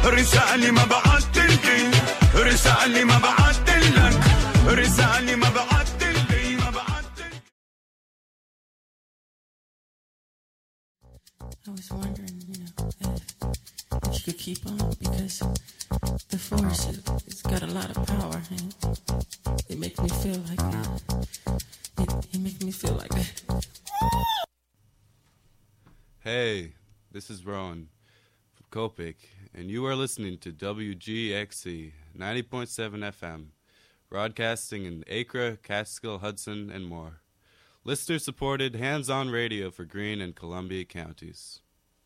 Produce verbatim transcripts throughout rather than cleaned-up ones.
رسالة ما بعت لي رسالة ما بعت لك رسالة ما بعت لي ما بعت لي. I was wondering, you know, if, if you could keep on, because the force, it, it's got a lot of power, and it makes me feel like it, it makes me feel like that. Hey, this is Rowan from Copic, and you are listening to W G X C ninety point seven F M, broadcasting in Acre, Catskill, Hudson, and more. Listener-supported, hands-on radio for Greene and Columbia counties.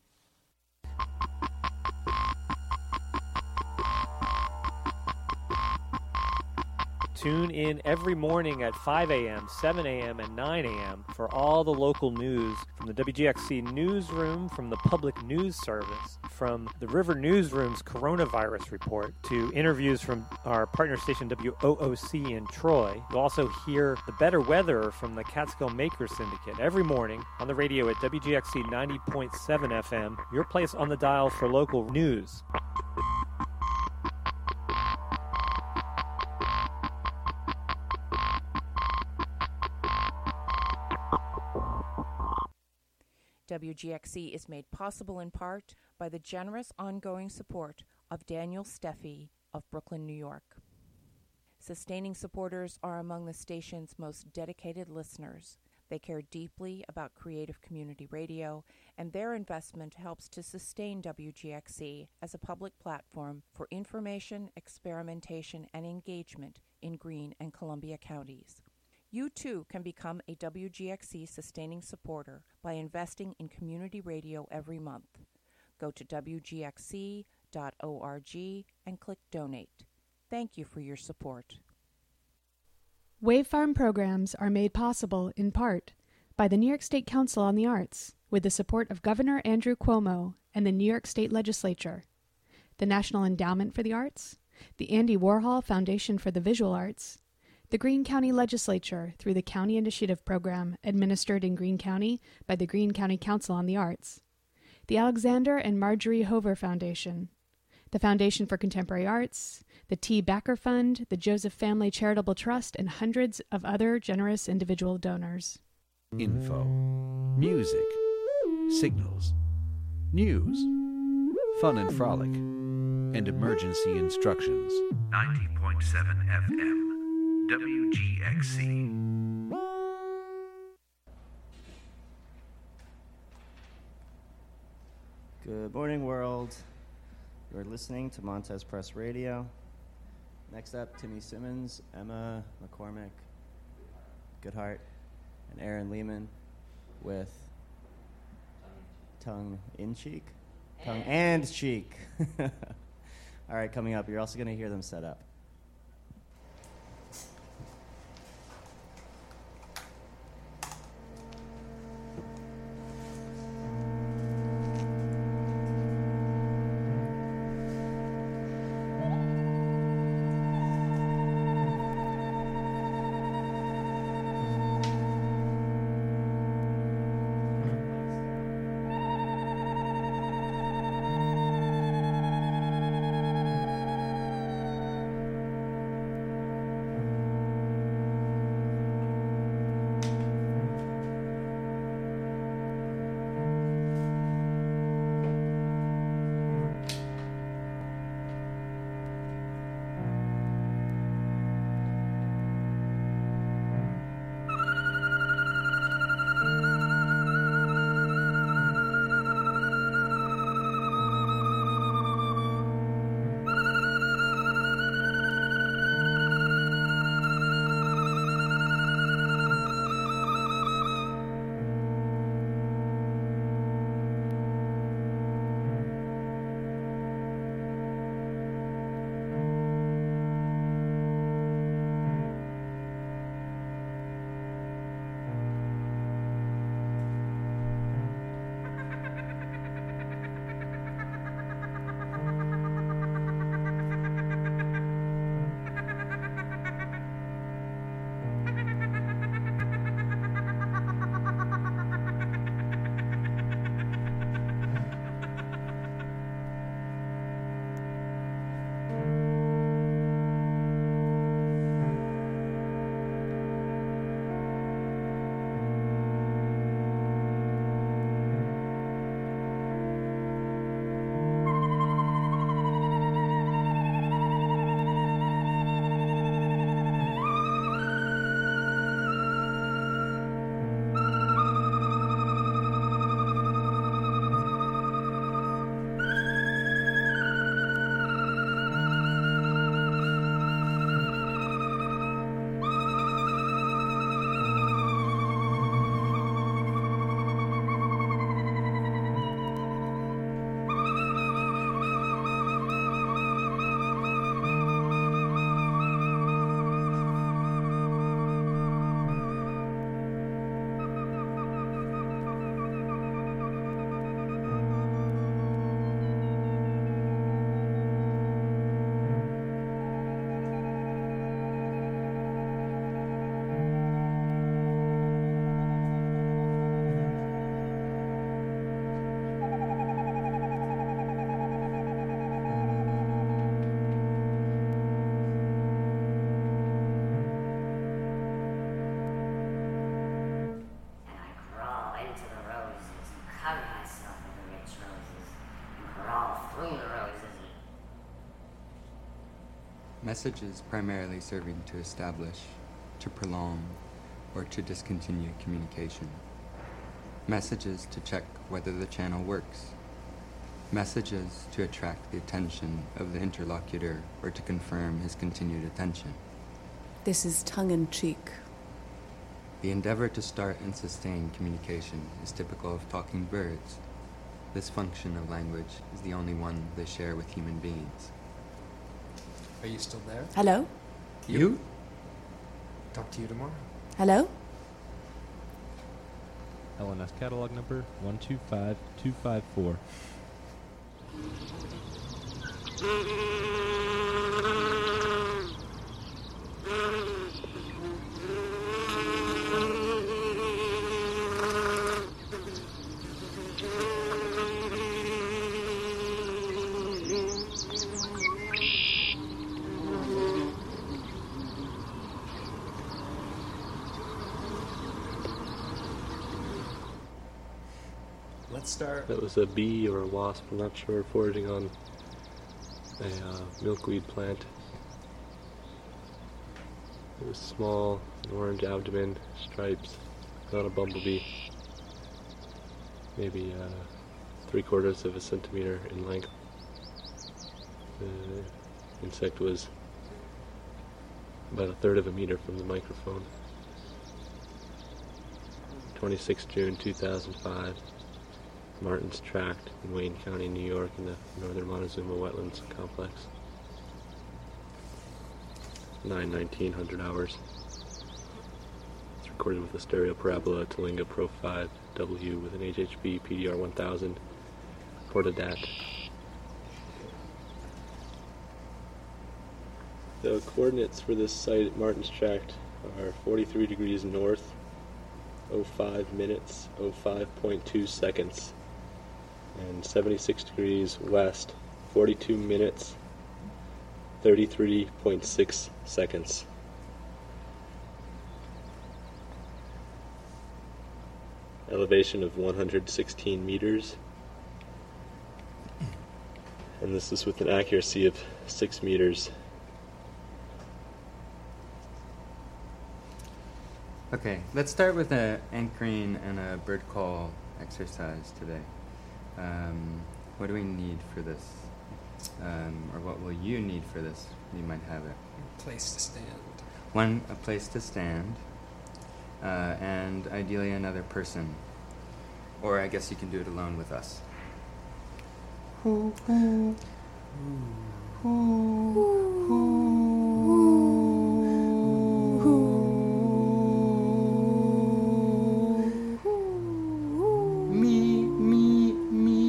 Tune in every morning at five a.m., seven a.m., and nine a.m. for all the local news from the W G X C newsroom, from the Public News Service, from the River Newsroom's coronavirus report, to interviews from our partner station W O O C in Troy. You'll also hear the better weather from the Catskill Maker Syndicate every morning on the radio at W G X C ninety point seven F M, your place on the dial for local news. W G X C is made possible in part by the generous ongoing support of Daniel Steffi of Brooklyn, New York. Sustaining supporters are among the station's most dedicated listeners. They care deeply about creative community radio, and their investment helps to sustain W G X C as a public platform for information, experimentation, and engagement in Greene and Columbia counties. You too can become a W G X C sustaining supporter by investing in community radio every month. Go to W G X C dot org and click Donate. Thank you for your support. Wave Farm programs are made possible, in part, by the New York State Council on the Arts, with the support of Governor Andrew Cuomo and the New York State Legislature, the National Endowment for the Arts, the Andy Warhol Foundation for the Visual Arts, the Greene County Legislature through the County Initiative Program administered in Greene County by the Greene County Council on the Arts, the Alexander and Marjorie Hover Foundation, the Foundation for Contemporary Arts, the T. Backer Fund, the Joseph Family Charitable Trust, and hundreds of other generous individual donors. Info, music, signals, news, fun and frolic, and emergency instructions. ninety point seven F M. W G X C. Good morning, world. You're listening to Montez Press Radio. Next up, Timmy Simmons, Emma McCormick, Goodhart, and Aaron Lehman with Tongue in Cheek? Tongue and Cheek. All right, coming up, you're also going to hear them set up. Messages primarily serving to establish, to prolong, or to discontinue communication. Messages to check whether the channel works. Messages to attract the attention of the interlocutor or to confirm his continued attention. This is tongue-in-cheek. The endeavor to start and sustain communication is typical of talking birds. This function of language is the only one they share with human beings. Are you still there? Hello? You? Talk to you tomorrow. Hello? L N S catalog number one two five two five four. Let's start. That was a bee or a wasp, I'm not sure, foraging on a uh, milkweed plant. It was small, an orange abdomen, stripes, not a bumblebee. Maybe uh, three quarters of a centimeter in length. The insect was about a third of a meter from the microphone. twenty-sixth of June two thousand five. Martin's Tract in Wayne County, New York, in the northern Montezuma Wetlands Complex. nine nineteen hundred hours. It's recorded with a stereo parabola Talinga Pro five W with an H H B P D R one thousand Portadat. The coordinates for this site at Martin's Tract are forty-three degrees north, oh five minutes, oh five point two seconds, and seventy-six degrees west, forty-two minutes, thirty-three point six seconds. Elevation of one hundred sixteen meters, and this is with an accuracy of six meters. Okay, let's start with an anchoring and a bird call exercise today. Um, what do we need for this? Um, or what will you need for this? You might have it. Place to stand. One, a place to stand, uh, and ideally another person. Or I guess you can do it alone with us. Me, me, me.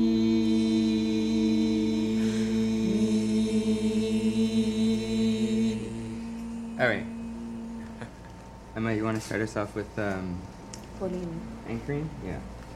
All right. Emma, you want to start us off with um, Pauline. anchoring? Yeah.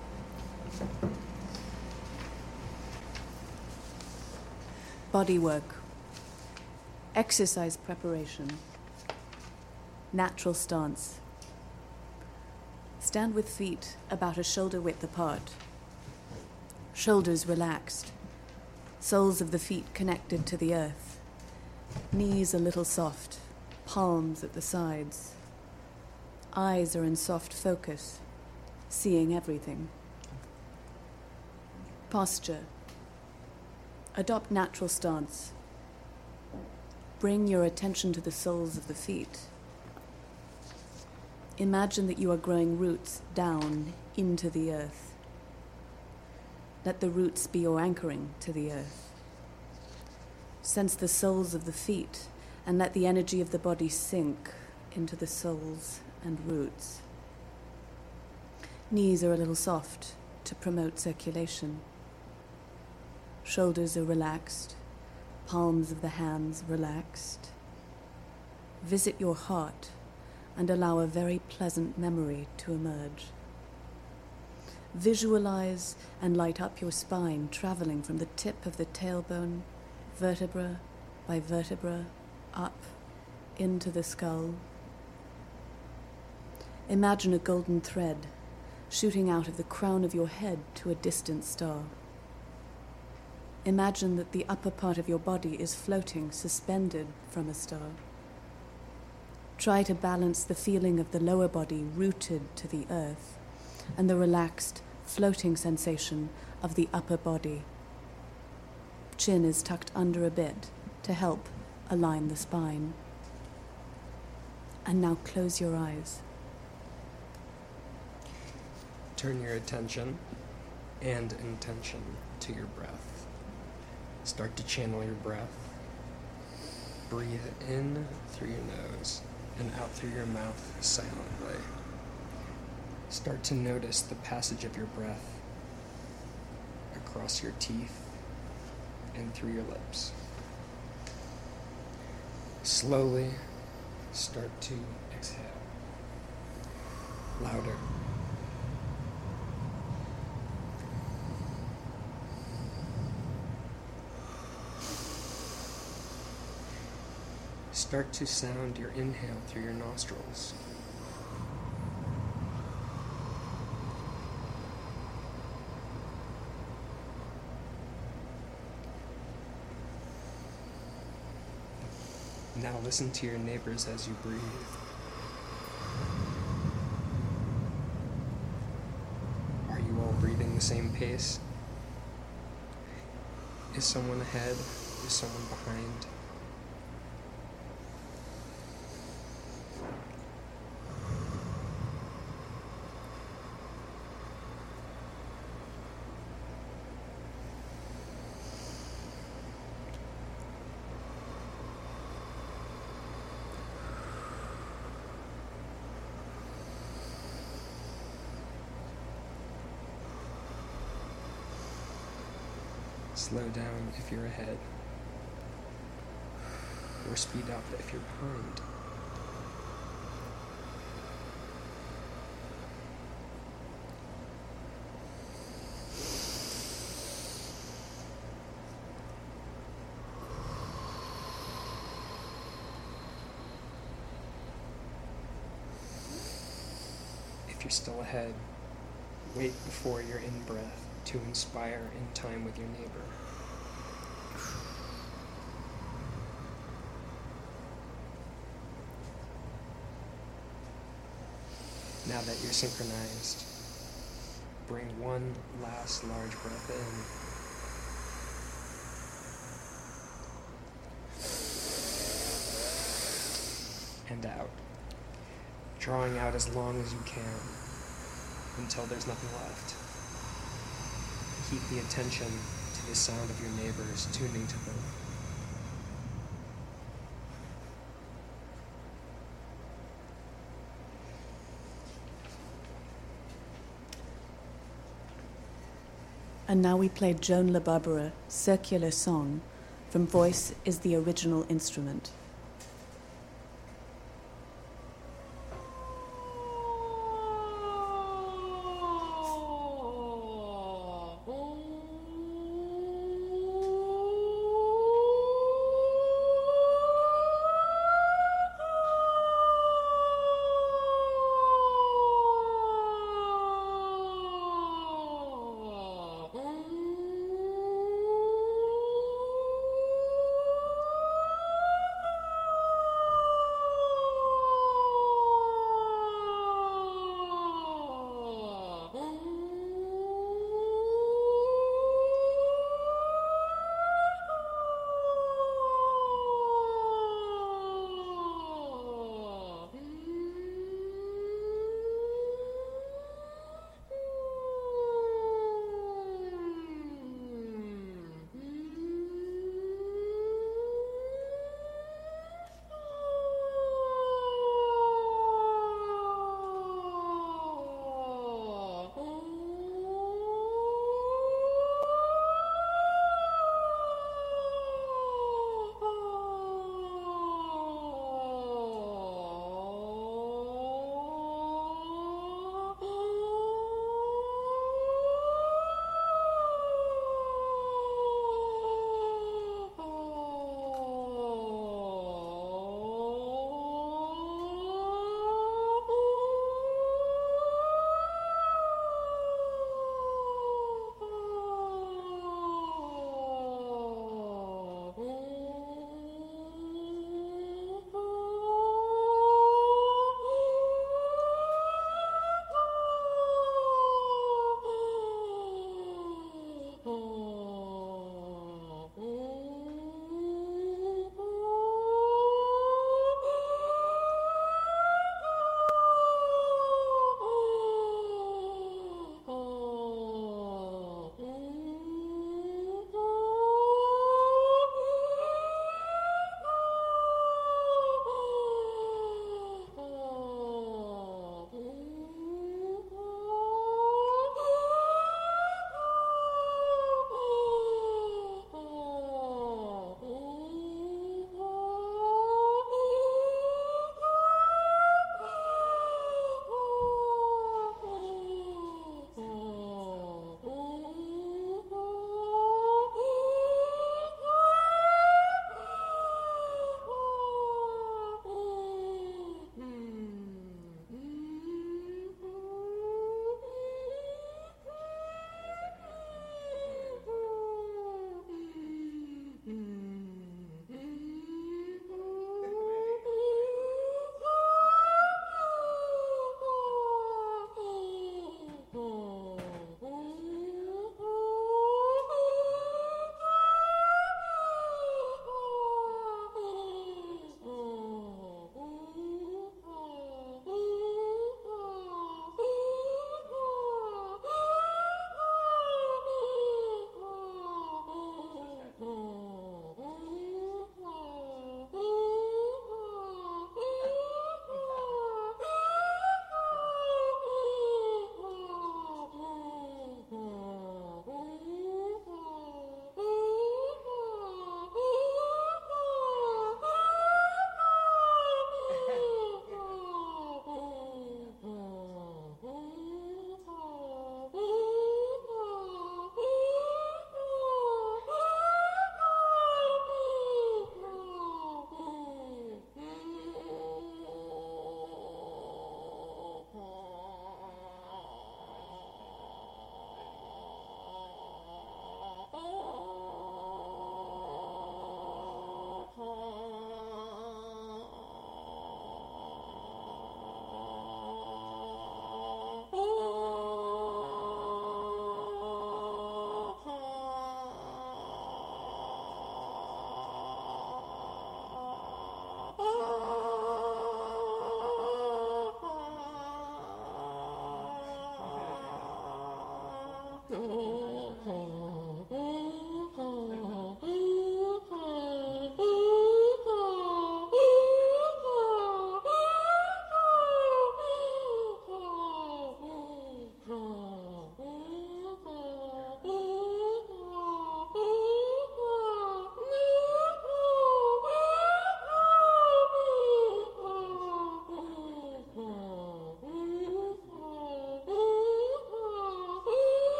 Body work. Exercise preparation. Natural stance. Stand with feet about a shoulder width apart. Shoulders relaxed. Soles of the feet connected to the earth. Knees a little soft. Palms at the sides. Eyes are in soft focus, seeing everything. Posture. Adopt natural stance. Bring your attention to the soles of the feet. Imagine that you are growing roots down into the earth. Let the roots be your anchoring to the earth. Sense the soles of the feet and let the energy of the body sink into the soles and roots. Knees are a little soft to promote circulation. Shoulders are relaxed, palms of the hands relaxed. Visit your heart and allow a very pleasant memory to emerge. Visualize and light up your spine, traveling from the tip of the tailbone, vertebra by vertebra, up into the skull. Imagine a golden thread shooting out of the crown of your head to a distant star. Imagine that the upper part of your body is floating, suspended from a star. Try to balance the feeling of the lower body rooted to the earth and the relaxed, floating sensation of the upper body. Chin is tucked under a bit to help align the spine. And now close your eyes. Turn your attention and intention to your breath. Start to channel your breath. Breathe in through your nose and out through your mouth silently. Start to notice the passage of your breath across your teeth and through your lips. Slowly start to exhale. Louder. Start to sound your inhale through your nostrils. Now listen to your neighbors as you breathe. Are you all breathing the same pace? Is someone ahead? Is someone behind? Slow down if you're ahead, or speed up if you're behind. If you're still ahead, wait before your in-breath to inspire in time with your neighbor. Now that you're synchronized, bring one last large breath in and out, drawing out as long as you can until there's nothing left. Keep the attention to the sound of your neighbors, tuning to them. And now we play Joan Le Barbara, Circular Song, from Voice is the Original Instrument.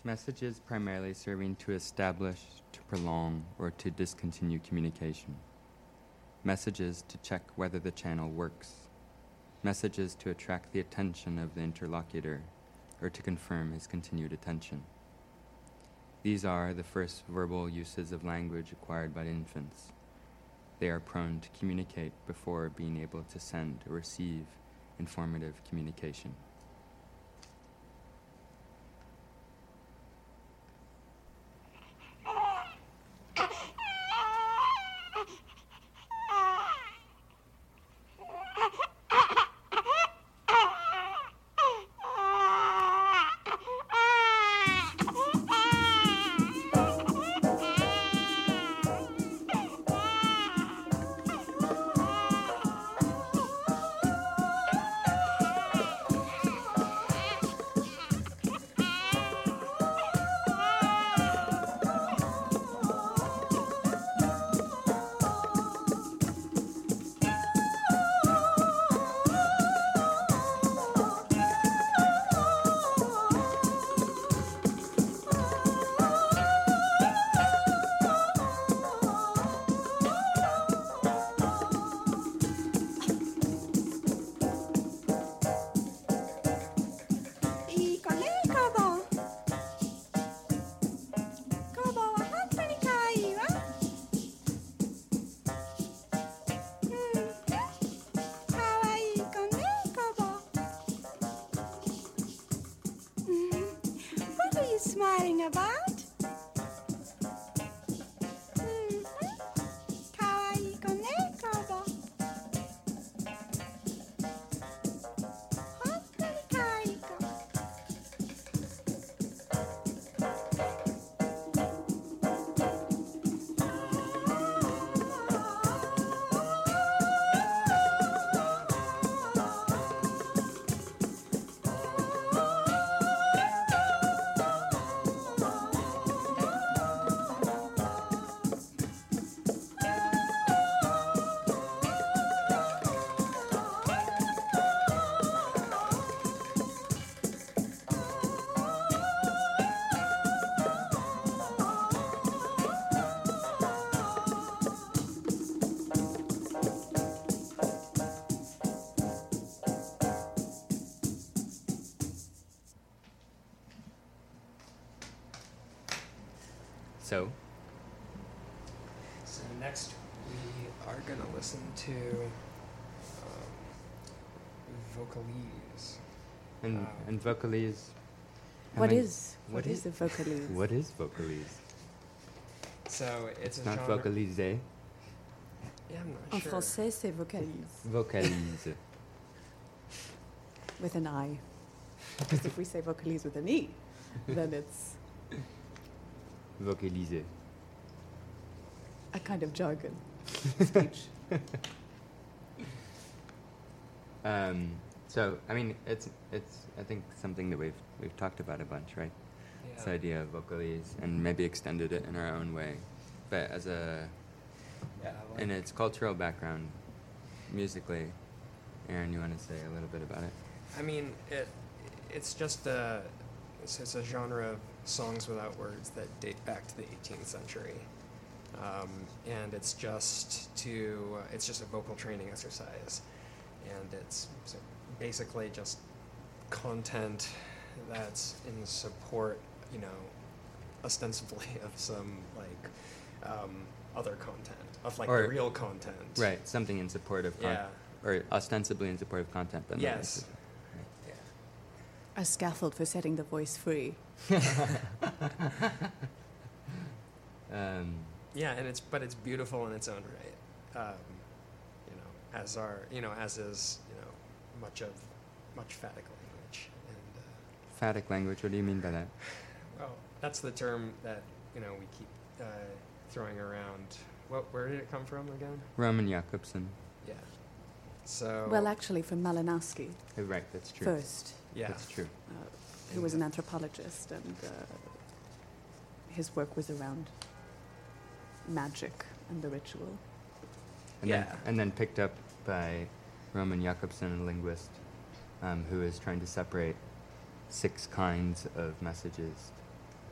Messages primarily serving to establish, to prolong, or to discontinue communication. Messages to check whether the channel works. Messages to attract the attention of the interlocutor, or to confirm his continued attention. These are the first verbal uses of language acquired by infants. They are prone to communicate before being able to send or receive informative communication. Smiling about? So? So next we are going to listen to um, Vocalese. And, Um, and Vocalese... how What many- is- what is a Vocalese? What is Vocalese? So it's, It's a not genre... Vocalise. Yeah, I'm not En sure. français, c'est vocalise. Vocalise. With an I. Because if we say vocalise with an E, then it's Vocalise. a kind of jargon speech. Um, so, I mean, it's, it's, I think, something that we've, we've talked about a bunch, right? This Yeah. idea of vocalese, and maybe extended it in our own way. But as a, Yeah, like- in its cultural background, musically, Aaron, you want to say a little bit about it? I mean, it it's just a it's, it's a genre of songs without words that date back to the eighteenth century, um, and it's just to uh, it's just a vocal training exercise, and it's so basically just content that's in support, you know, ostensibly of some like um, other content of like Or- the real content. Right, something in support of, con- Yeah. or ostensibly in support of content, but not Yes. necessarily. A scaffold for setting the voice free. Um, Yeah, and it's but it's beautiful in its own right. Um, you know, as are you know, as is you know, much of much phatic language, and uh, phatic language, what do you mean by that? well, that's the term that you know we keep uh, throwing around. What where did it come from again? Roman Jakobson. Yeah. So Well, actually, from Malinowski. Oh, right, that's true. First. Yeah. That's true. Uh, who was an anthropologist, and uh, his work was around magic and the ritual. And Yeah. Then, and then picked up by Roman Jakobson, a linguist, um, who is trying to separate six kinds of messages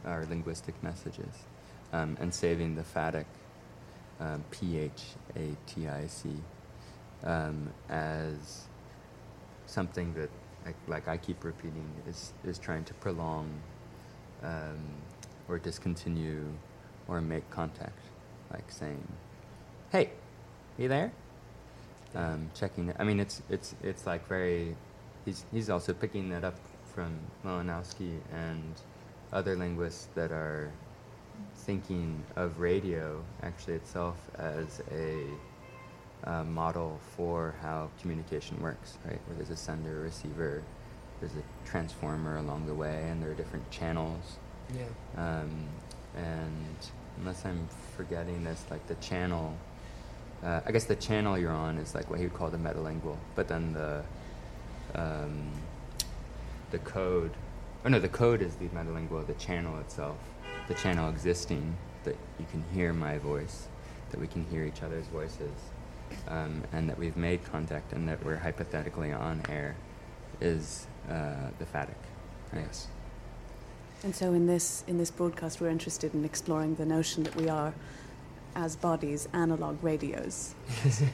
our linguistic messages, um, and saving the phatic, um, P H A T I C, um, as something that, like, like I keep repeating, is, is trying to prolong um, or discontinue or make contact, like saying, hey, you there? Um, checking it. I mean, it's it's it's like very. He's he's also picking that up from Malinowski and other linguists that are thinking of radio actually itself as a uh, model for how communication works, right? Where there's a sender, receiver, there's a transformer along the way, and there are different channels. Yeah. Um, and unless I'm forgetting this, like the channel. Uh, I guess the channel you're on is like what he would call the metalingual, but then the um, the code, oh no, the code is the metalingual, the channel itself, the channel existing, that you can hear my voice, that we can hear each other's voices, um, and that we've made contact and that we're hypothetically on air, is uh, the phatic. Right? Yes. And so in this in this broadcast, we're interested in exploring the notion that we are, as bodies, analog radios. This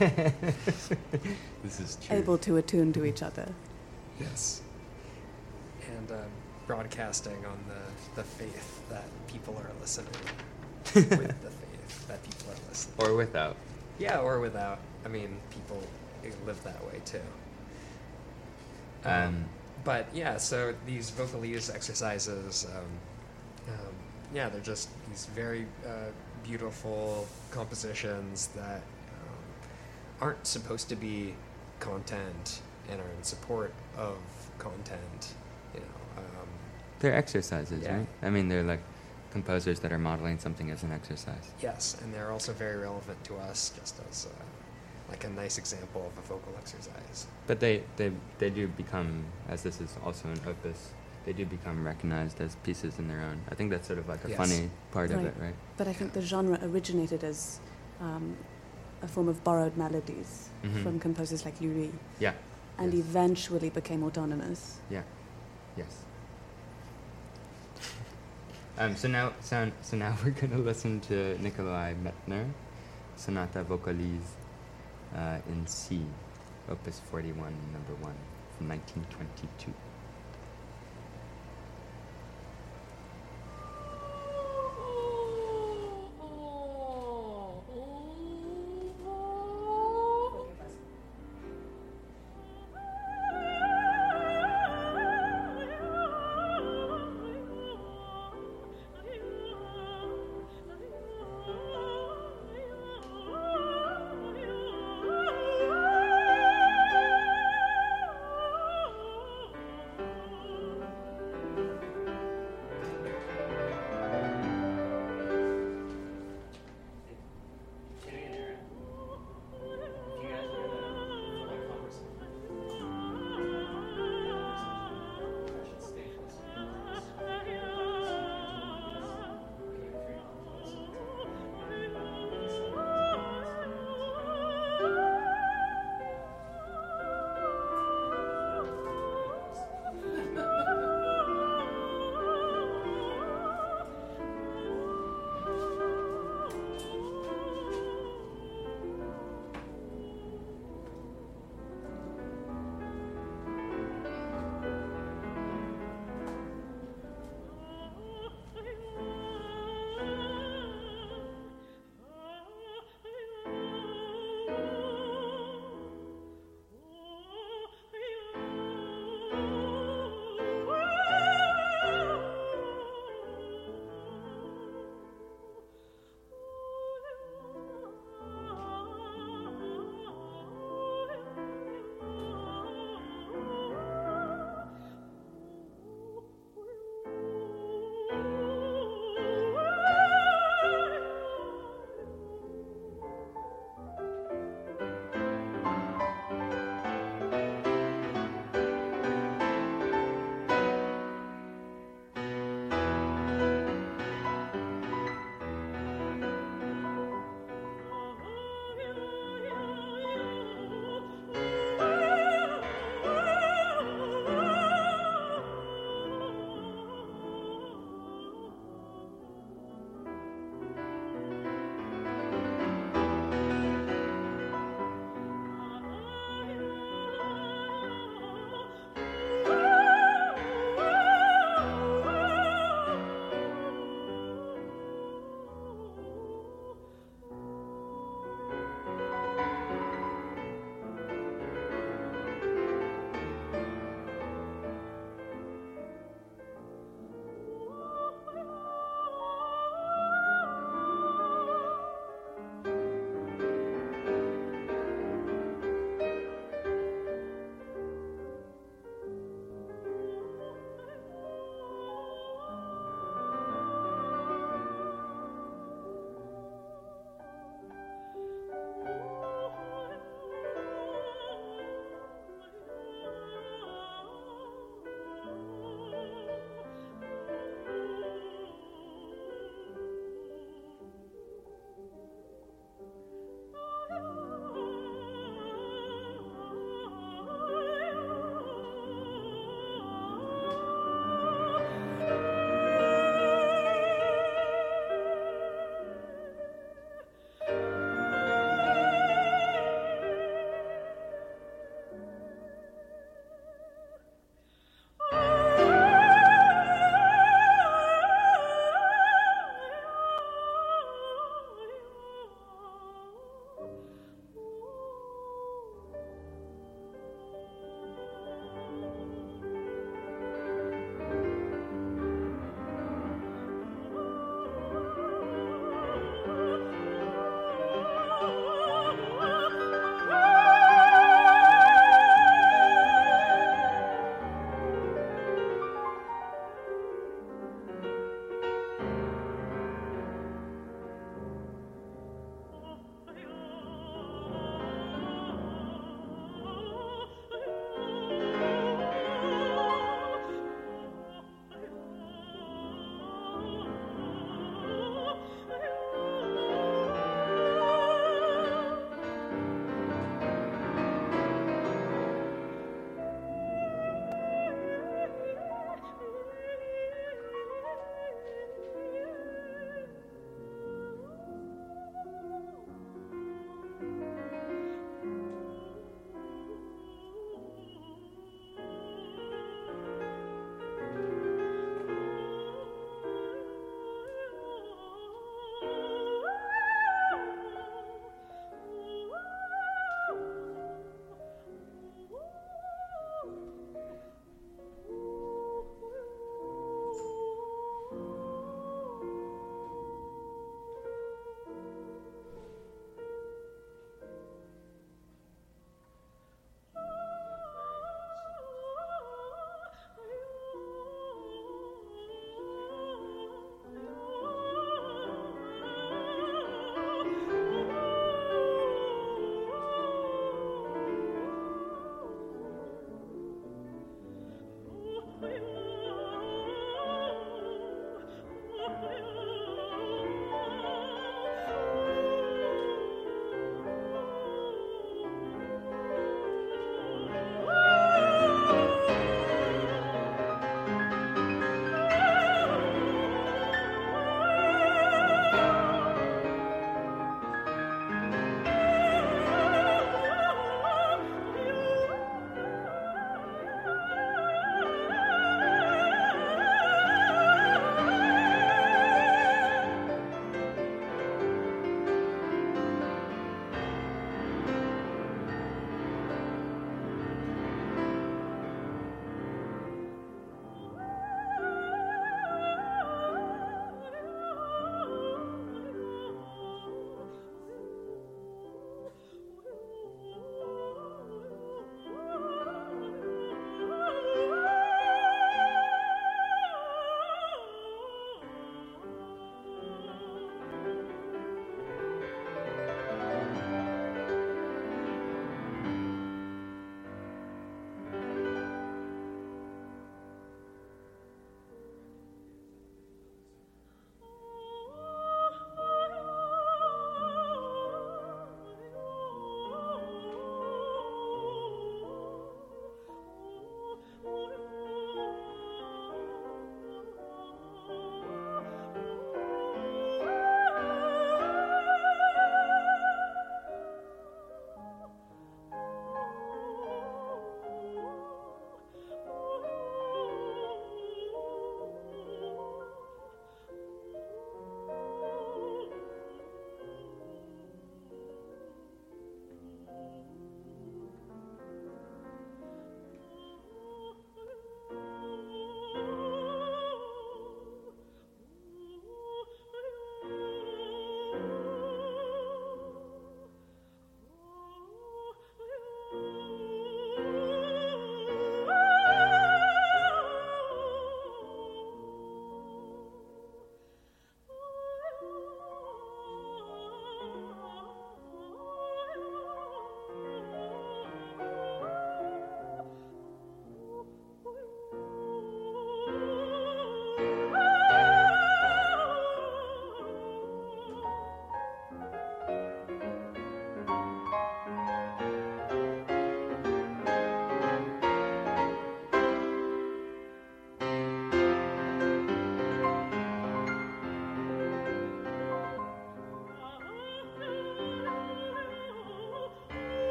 is true. Able to attune to each other. Yes. And um, broadcasting on the, the faith that people are listening. With the faith that people are listening. Or without. Yeah, or without. I mean, people live that way too. Um, Um, but yeah, so these vocalese exercises, um, um, yeah, they're just these very uh, beautiful compositions that um, aren't supposed to be content and are in support of content, you know. Um, They're exercises, yeah. right? I mean, they're like composers that are modeling something as an exercise. Yes, and they're also very relevant to us, just as uh, like a nice example of a vocal exercise. But they, they, they do become, as this is also an opus, they do become recognized as pieces in their own. I think that's sort of like a Yes. funny part of Right. it, right? But I think the genre originated as um, a form of borrowed melodies Mhm. from composers like Lurie. Yeah. And Yes. eventually became autonomous. Yeah. Yes. Um, so now, so, so now we're going to listen to Nikolai Metner, Sonata Vocalise uh, in C, Opus forty-one, number one, from nineteen twenty-two. Oh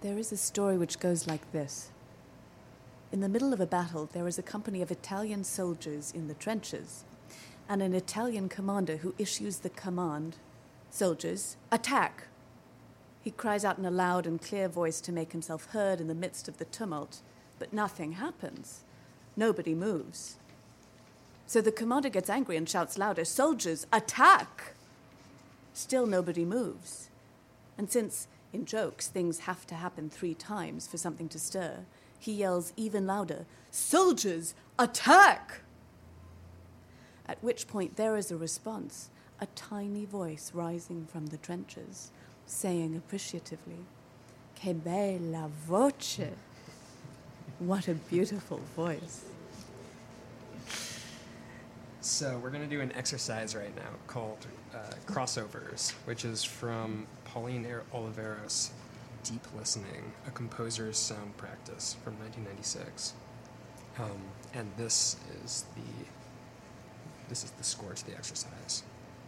There is a story which goes like this. In the middle of a battle, there is a company of Italian soldiers in the trenches, and an Italian commander who issues the command, "Soldiers, attack!" He cries out in a loud and clear voice to make himself heard in the midst of the tumult, but nothing happens. Nobody moves. So the commander gets angry and shouts louder, "Soldiers, attack!" Still nobody moves. And since, in jokes, things have to happen three times for something to stir, he yells even louder, "Soldiers, attack!" At which point there is a response, a tiny voice rising from the trenches, saying appreciatively, "Che bella voce!" What a beautiful voice. So we're going to do an exercise right now called uh, Crossovers, which is from Pauline Oliveros' Deep Listening, a composer's sound practice from nineteen ninety-six. Um, and this is the this is the score to the exercise.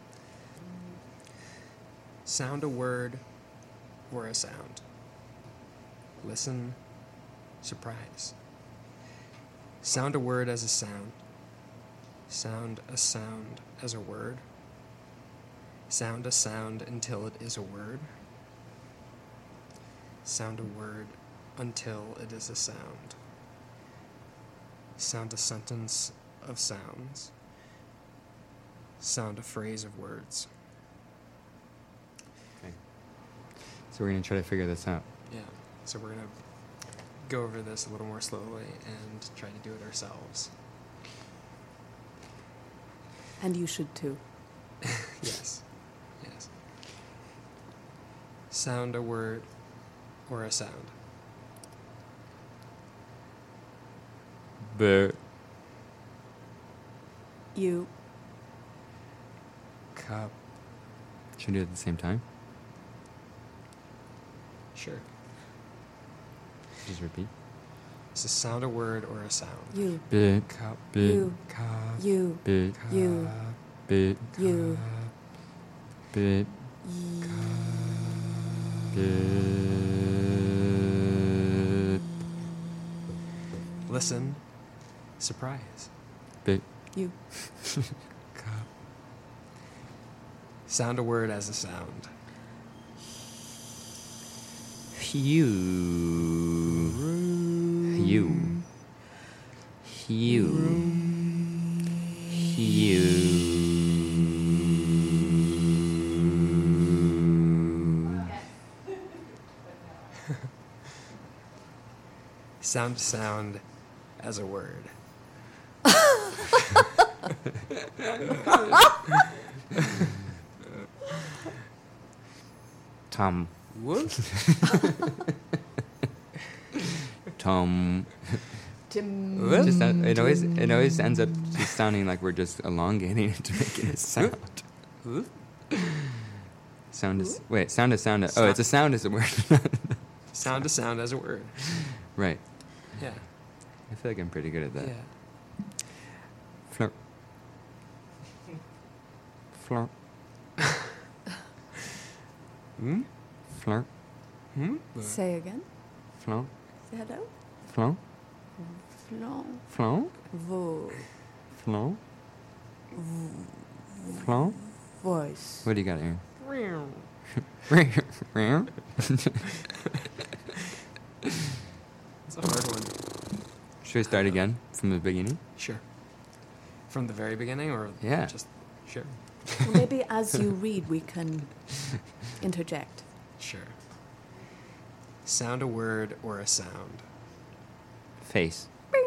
Sound a word or a sound. Listen, surprise. Sound a word as a sound. Sound a sound as a word. Sound a sound until it is a word. Sound a word until it is a sound. Sound a sentence of sounds. Sound a phrase of words. Okay. So we're going to try to figure this out. Yeah. So we're going to go over this a little more slowly and try to do it ourselves. And you should too. Yes. Yes. Sound a word or a sound. B. You. Cup. Should we do it at the same time? Sure. Just repeat. Is a sound a word or a sound? You. B. Cup. B. You. Cup. You. B. You. B. You. B. B. Listen. Surprise. B. You. Cup. Sound a word as a sound. You. You. You. You. Sound a sound as a word. Tom. What? Tom. Tim. It, just, sound- it always it always ends up just sounding like we're just elongating it to make it a sound. Sound is wait sound is sound. Oh, it's a sound is a word. Sound a sound as a word. Right. Yeah. I feel like I'm pretty good at that. Yeah. Flirt. Flirt. Hmm? Flirt. Hmm? Say again. Flirt. Say hello. Flirt. Flan. Flirt. Vo. Flirt. Flirt. Voice. What do you got, Aaron? It's a hard one. Should we start again from the beginning? Sure. From the very beginning, or Yeah. just sure. Well, maybe as you read, we can interject. Sure. Sound a word or a sound. Face.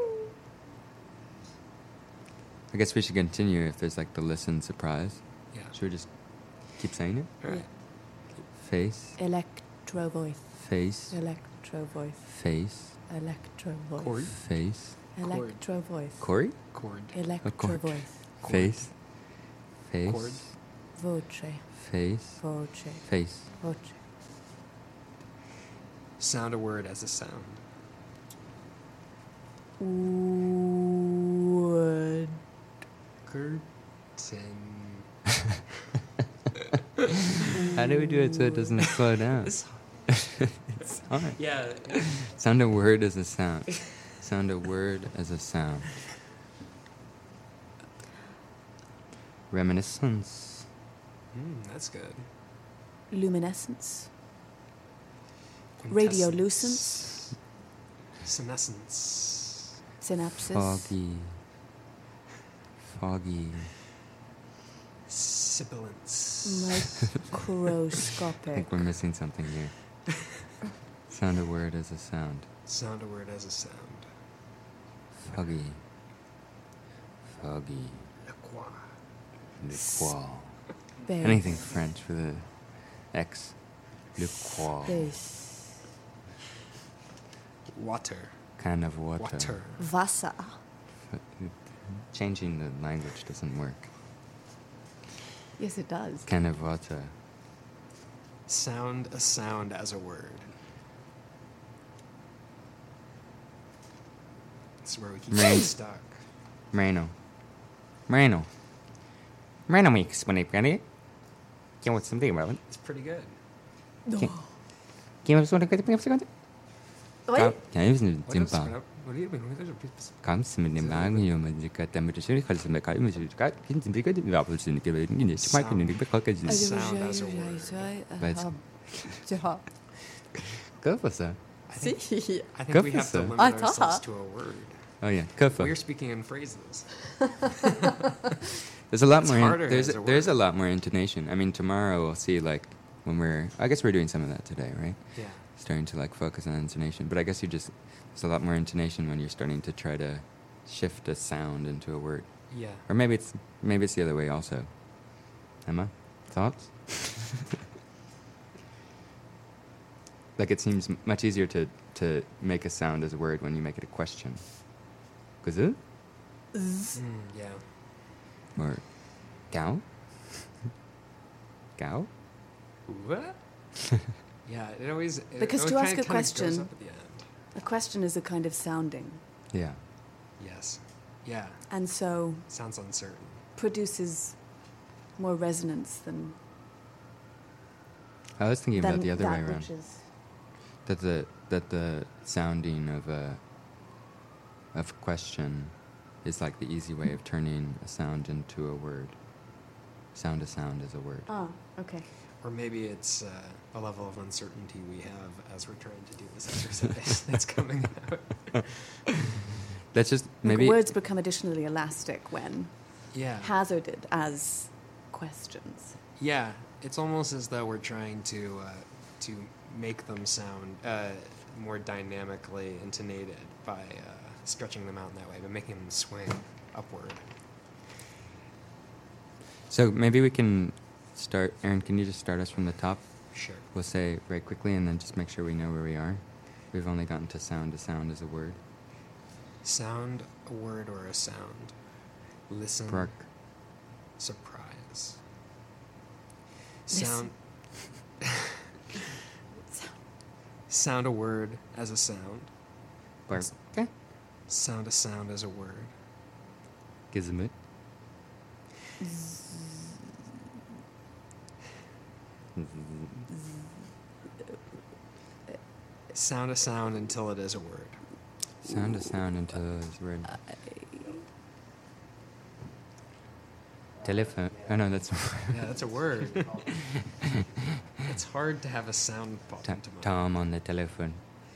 I guess we should continue if there's like the listen surprise. Yeah. Should we just keep saying it? All right. Face. Electro voice. Face. Electro voice. Face. Electro voice. Chord. Face. Electro voice. Corey? Chord. Electro chord. voice. Face. Face. Chord. Voce. Face. Voce. Face. Voce. Sound a word as a sound. Wood. Curtain. How do we do it so it doesn't slow down? It's, It's hard. Yeah. Sound a word as a sound. Sound a word as a sound. Reminiscence. Mm, that's good. Luminescence. Quintessence. Radiolucence. Senescence. Synapses. Foggy. Foggy. Sibilance. I Microscopic. think we're missing something here. Sound a word as a sound. Sound a word as a sound. Foggy. Foggy. Le quoi. Le quoi. Space. Anything French for the X. Le quoi. Space. Water. Kind of water. Water. Wasser. Changing the language doesn't work. Yes, it does. Kind of water. Sound a sound as a word. This is where we keep Rain. getting stuck. Moreno. Moreno. Moreno makes when I get it. Can what's something about it? It's pretty good. Can you have something to say? Oi? Can you listen What to is- Jimpa? what do you mean? What do you mean? Come to me, man. You might get that temperature. You can't make it. You can't. You can't make it. You have to make it. You need to make it. You can't make it. Sound as a word. Let's Ja. go for that. I think, Si. I think Go we for have to some. limit I ourselves thought. to a word. Oh yeah, go for. We're speaking in phrases. There's a lot It's more. harder In, there's as a there's word. a lot more intonation. I mean, tomorrow we'll see like when we're. I guess we're doing some of that today, right? Yeah. Starting to like focus on intonation, but I guess you just there's a lot more intonation when you're starting to try to shift a sound into a word. Yeah. Or maybe it's maybe it's the other way also. Emma, thoughts? Like it seems m- much easier to to make a sound as a word when you make it a question. Cause it Mm, yeah. or gao gao. What? Yeah, it always. It Because always to ask kinda- a kinda goes question, up at the end. a question is a kind of sounding, Yeah. Yes. Yeah. and so Sounds uncertain. produces more resonance than I was thinking than about the other that way around. which is That the that the sounding of a of a question is like the easy way of turning a sound into a word. Sound a sound is a word. ah okay. Or maybe it's uh, a level of uncertainty we have as we're trying to do this exercise that's coming out. That's just Like, maybe words become additionally elastic when Yeah. hazarded as questions. Yeah, it's almost as though we're trying to uh, to make them sound uh, more dynamically intonated by uh, stretching them out in that way, by making them swing upward. So maybe we can start. Aaron, can you just start us from the top? Sure. We'll say very quickly and then just make sure we know where we are. We've only gotten to sound. A sound as a word. Sound a word or a sound. Listen. Bark. Surprise. Listen. Sound. Sound a word as a sound. Bark. Sound a sound as a word. Gizmit. Sound a sound until it is a word. Sound a sound until it's a word. Telephone. Oh no, that's. Yeah, that's a word. It's hard to have a sound pop Ta- into mind. Tom on the telephone.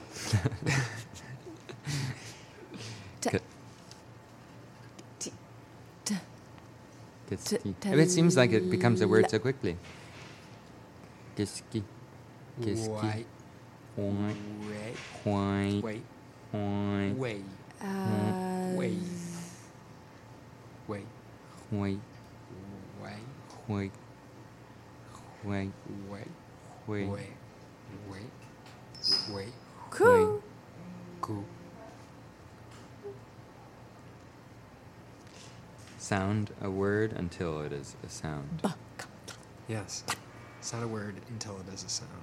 Te- K- T- t- Kiski. T- If it seems like it becomes a word tele- so quickly. Kiski. Kiski. Why? Why? Wait. Why? Wait. Why? Wait. As Wait. Wait. Why? Wait. Why? Why? Wait. Why? Wait. Wait. Wait. Cool. Cool. Sound a word until it is a sound. Yes. Sound a word until it is a sound.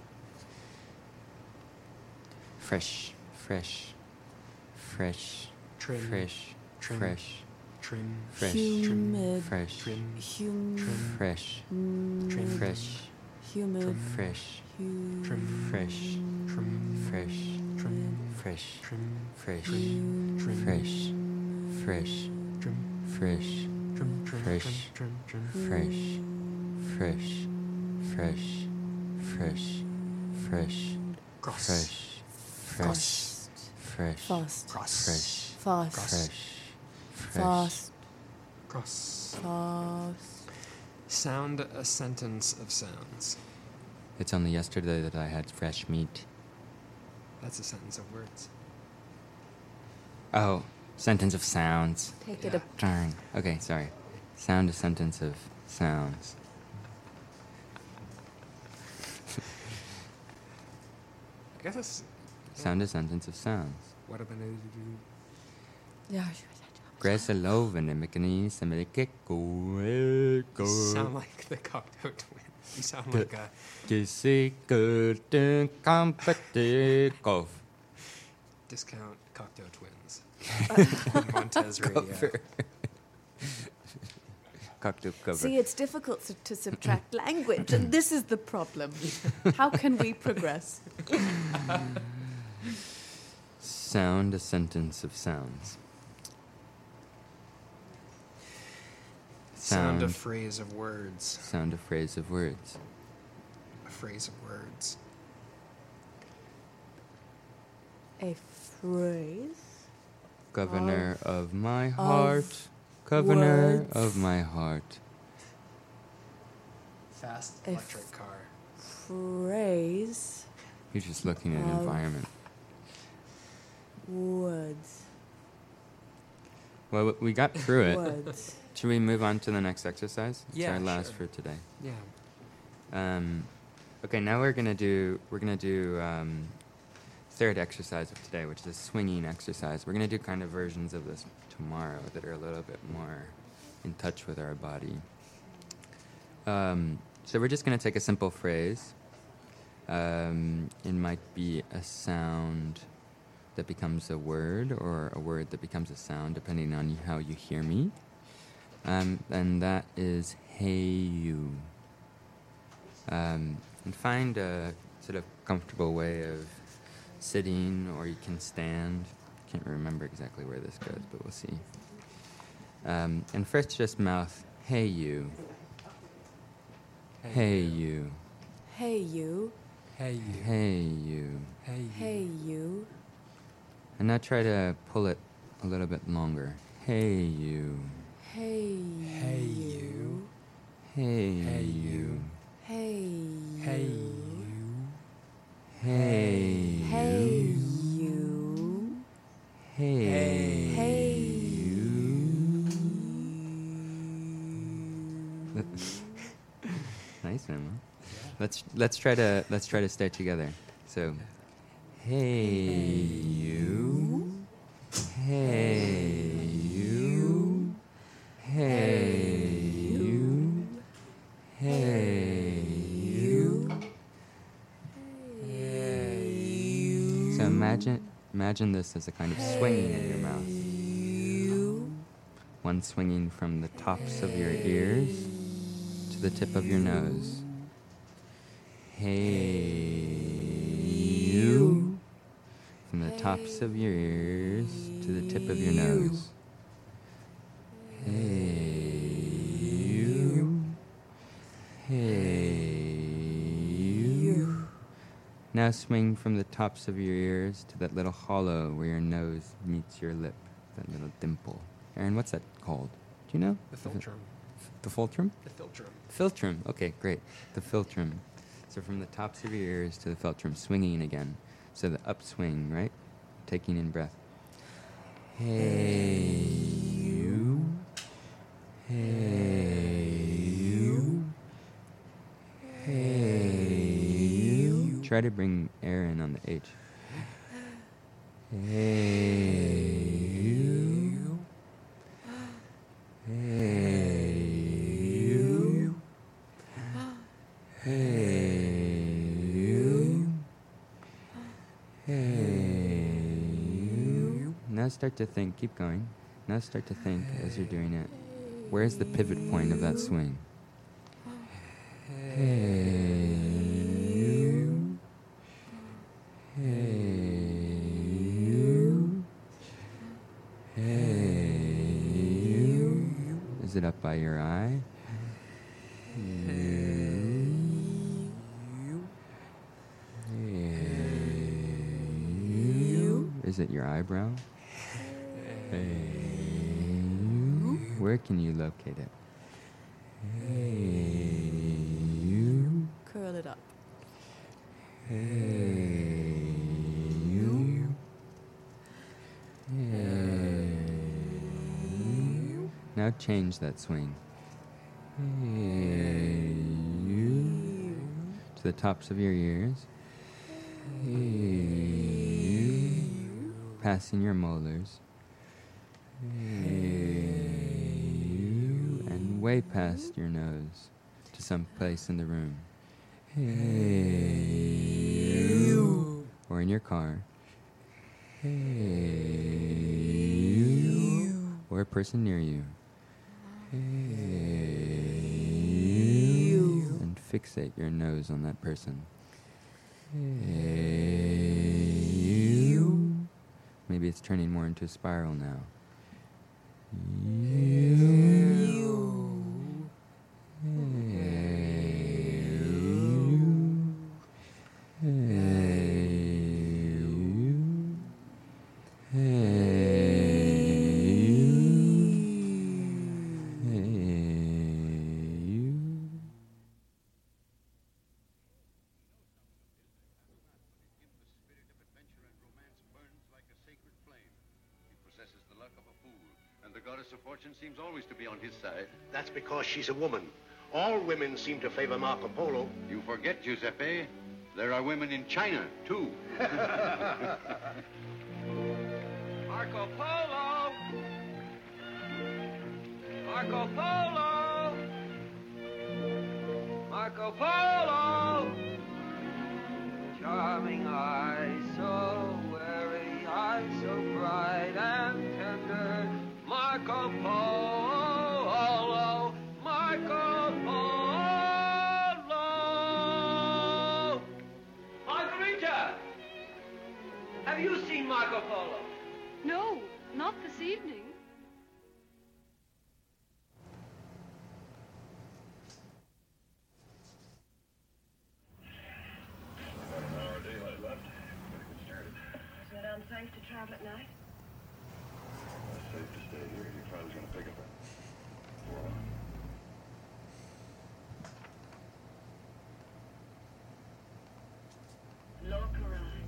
Fresh. Fresh. Fresh. Trim. Fresh. Trim. Fresh. Trim. Fresh. Humid. Fresh. Trim. Hum- Trim. Fresh. mm, Trim. Fresh. humid, fresh, hu- fresh, fresh, fresh, fresh, fresh, fresh, fresh, fresh, fresh, fresh, fresh, fresh, fresh, Cross. fresh, fresh, fresh, Fast. fresh, Fast. fresh, Fast. cross. Fast. Sound a sentence of sounds. It's only yesterday that I had fresh meat. That's a sentence of words. Oh, sentence of sounds. Take it a Darn. Okay, sorry. Sound a sentence of sounds. I guess it's. Sound a sentence of sounds. What am I going to do? Yeah. Gresa loven e mekanism e kekko You sound like the Cocteau Twins. You sound like a. Kisikurtin Discount Cocteau Twins. On Montez Radio. Cocteau cover. See, it's difficult to, to subtract language, and this is the problem. How can we progress? Sound a sentence of sounds. Sound a phrase of words. Sound a phrase of words. A phrase of words. A phrase. Governor Of- of my of heart. Governor words. of my heart. Fast A electric car. Phrase. You're just looking at Of- environment. Words. Well, we got through it. Words. Should we move on to the next exercise? It's Yeah, our last sure. for today. Yeah. Um, okay, now we're gonna do we're gonna do um, third exercise of today, which is a swinging exercise. We're gonna do kind of versions of this tomorrow that are a little bit more in touch with our body. Um, so we're just gonna take a simple phrase. Um, it might be a sound that becomes a word, or a word that becomes a sound, depending on how you hear me. Um, and that is hey you. Um, and find a sort of comfortable way of sitting, or you can stand. Can't remember exactly where this goes, but we'll see. Um, and first just mouth hey you. Hey you. Hey you. Hey you. Hey you. Hey you. Hey you. And now try to pull it a little bit longer. Hey you. Hey. Hey you. Hey, Hey you. Hey. Hey you. you. Hey Hey you. you. Hey. Hey you. Nice one. Huh? Let's let's try to let's try to stay together. So, hey you. Hey you. Hey you. Hey you. So imagine imagine this as a kind of swinging in your mouth. One swinging from the tops of your ears to the tip of your nose. Hey you. From the tops of your ears to the tip of your nose. Hey you. Hey you. Now swing from the tops of your ears to that little hollow where your nose meets your lip, that little dimple. Aaron, what's that called? Do you know? The philtrum. The philtrum? The philtrum. Philtrum. Okay, great. The philtrum. So from the tops of your ears to the philtrum, swinging again. So the upswing, right? Taking in breath. Hey you. Hey you. Hey you. Try to bring air in on the H. Hey you. Hey you. Hey you. Hey you. Now start to think, keep going. Now start to think as you're doing it. Where's the pivot point of that swing? Hey up by your eye. Is it your eyebrow? Where can you locate it? Curl it up. Now change that swing to the tops of your ears, passing your molars, and way past your nose to some place in the room, or in your car, or a person near you. And fixate your nose on that person. Maybe it's turning more into a spiral now. Seems always to be on his side. That's because she's a woman. All women seem to favor Marco Polo. You forget, Giuseppe. There are women in China, too. Marco Polo! Marco Polo! Marco Polo! Charming eyes, so wary, eyes so bright and tender. Marco Polo, Marco Polo. Margarita, have you seen Marco Polo? No, not this evening. About an hour of daylight left. Better get started. Is it unsafe to travel at night? It's safe to stay here. Your father's gonna pick up a four on. Look around.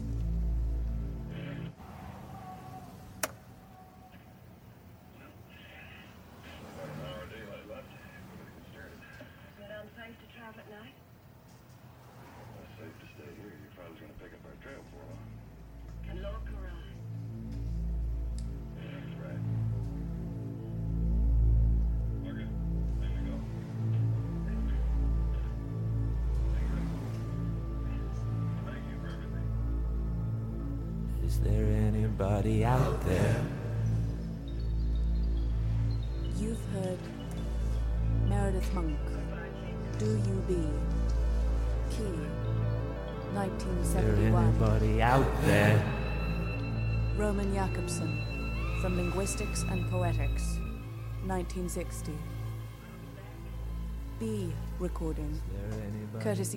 About an hour of daylight left. Better get started. Is it unsafe to travel at night? It's safe to stay here. Your father's gonna pick up our trail four on. And look around. That's right. Okay, time to go. Thank you for everything. Is there anybody out there? You've heard Meredith Monk, Do You Be, Key, nineteen Is there seventy-one. anybody out there? Roman Jakobson, From Linguistics and Poetics, nineteen sixty. B recording, Is there anybody courtesy